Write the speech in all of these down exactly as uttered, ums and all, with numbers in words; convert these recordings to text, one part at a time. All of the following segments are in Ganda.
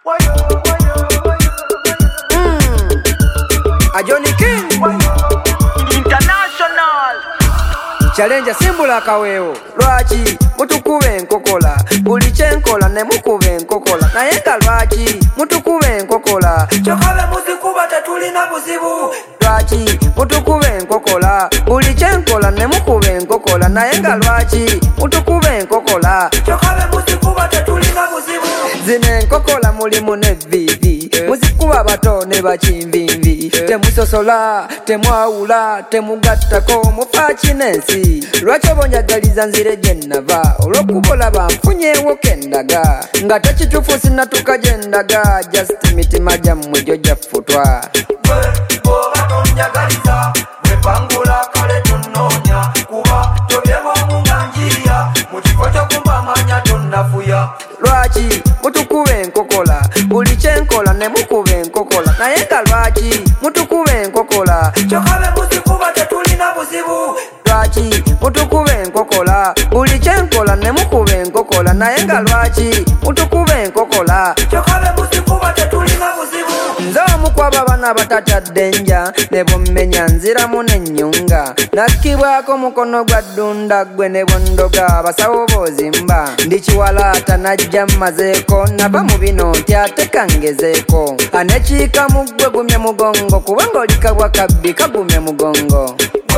A Johnny King International Challenge simbula kawewo lwaki mutukube enkokola buli kyenkola ne mukube enkokola naye nga lwaki mutukube enkokola kyokabe muzikuba tetulina buzibu lwaki mutukube enkokola buli kyenkola ne mukube enkokola naye nga lwaki mutukube enkokola kyokabe muzikuba tetulina buzibu zino enkokola mulimu ne vivi muzikuba bato ne bakimvinvi temusosola temwawula temugattako mufa kinensi lwaki obonjagaliza nzire gye nnava olw'okubola banfunyeewo kendaga nga tekituufu sinatuka gye ndaga just mitima gyammwe gyo gyafutwa bw'oba tonjagaliza bwepangula kale tonnoonya kuba tobyebwa omunganjiya mu kifo ky'okumpamanya tonnafuya lwaki mutukuba enkokola buli kyenkola ne mukuba enkokola naye nga lwaki mutukuba enkokola kyokabe muzikuba tetulina buzibu lwaki mutukuba enkokola buli kyenkola ne mukuba enkokola naye nga lwaki mutukuba enkokola kyokabe muzikuba tetulina buzibu nze omukwaba bana batatadde nja ne bommenya nziramu n'ennyunga nakkibwako mukono gwa ddunda gwe ne bondoga basawo boozimba ndi kiwalaata najja mmazeeko nava mu bino nti ate kangezeeko anekiika mu ggwe gumye mugongo kubanga oli kabwa kabbi kagumye mugongo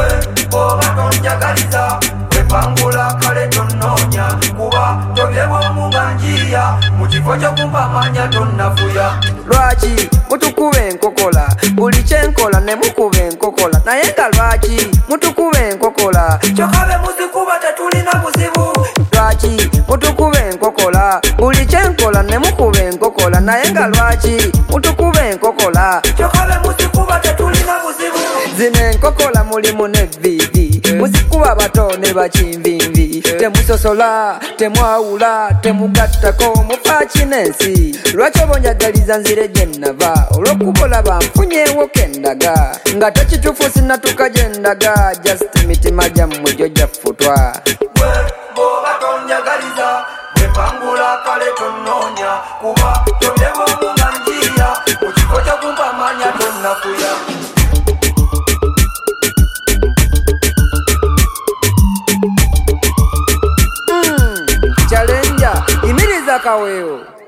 bw'oba tonjagaliza bwepangula kale tonnoonya kuba tobyebwa omunganjiya mu kifo ky'okumpamanya tonnafuya lwaki mutukuba enkokola buli kyenkola ne mukuba enkokola naye nga lwaki mutukuba enkokola kyokabe muzikuba tetulina buzibu lwaki mutukuba enkokola buli kyenkola ne mukuba enkokola naye nga lwaki mutukuba enkokola kyokabe muzikuba tetulina buzibu zino enkokola mulimu ne vivi muzikuba bato ne bakimvinvi temusosola temwawula temugattako mufa kinensi lwaki obonjagaliza nzire gye nnava olw'okubola banfunyeewo kendaga nga tekituufu sinatuka gye ndaga just mitima gyammwe gyo gyafutwa bw'oba tonjagaliza bwepangula kale tonnoonya kuba tobyebwa omunganjiya mu kifo ky'okumpamanya tonnafuya Challenge imiriza kawewo